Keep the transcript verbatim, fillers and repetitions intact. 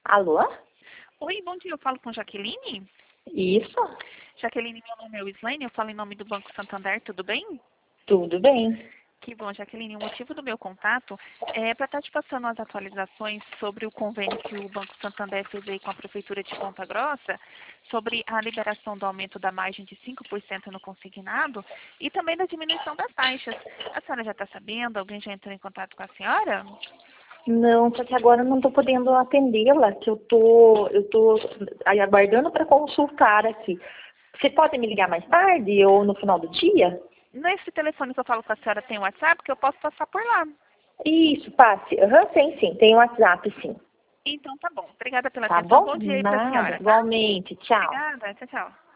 Alô? Oi, bom dia. Eu falo com Jaqueline? Isso? Jaqueline, meu nome é Wislaine, eu falo em nome do Banco Santander, tudo bem? Tudo bem. Que bom, Jaqueline. O motivo do meu contato é para estar te passando as atualizações sobre o convênio que o Banco Santander fez aí com a Prefeitura de Ponta Grossa, sobre a liberação do aumento da margem de cinco por cento no consignado e também da diminuição das taxas. A senhora já está sabendo? Alguém já entrou em contato com a senhora? Não, só que agora eu não estou podendo atendê-la, que eu tô, eu tô aí aguardando para consultar aqui. Você pode me ligar mais tarde ou no final do dia? Nesse telefone que eu falo com a senhora tem WhatsApp, que eu posso passar por lá. Isso, passe. Aham, tem sim, tem WhatsApp sim. Então tá bom. Obrigada pela Tá atenção. bom? Bom dia aí para a Nada, senhora, tá? igualmente. Tchau. Obrigada. Tchau, tchau.